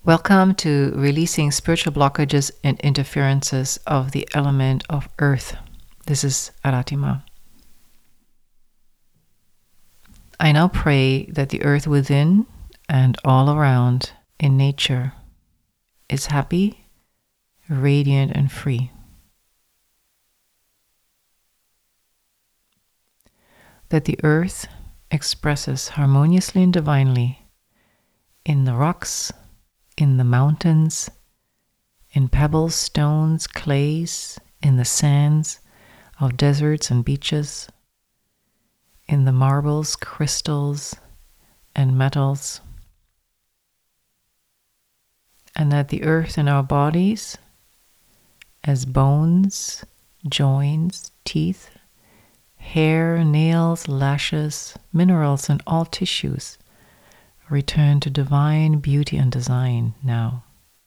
Welcome to Releasing Spiritual Blockages and Interferences of the Element of Earth. This is Aratima. I now pray that the earth within and all around in nature is happy, radiant, and free. That the earth expresses harmoniously and divinely in the rocks, in the mountains, in pebbles, stones, clays, in the sands of deserts and beaches, in the marbles, crystals, and metals, and that the earth in our bodies, as bones, joints, teeth, hair, nails, lashes, minerals, and all tissues, return to divine beauty and design now.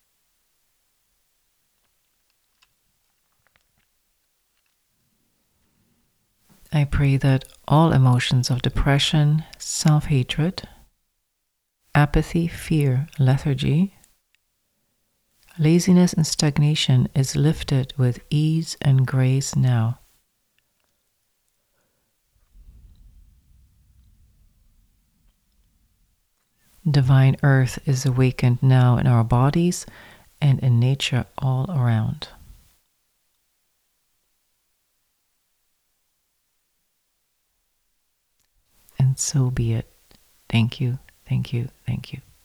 I pray that all emotions of depression, self-hatred, apathy, fear, lethargy, laziness, and stagnation is lifted with ease and grace now. Divine Earth is awakened now in our bodies and in nature all around. And so be it. Thank you, thank you, thank you.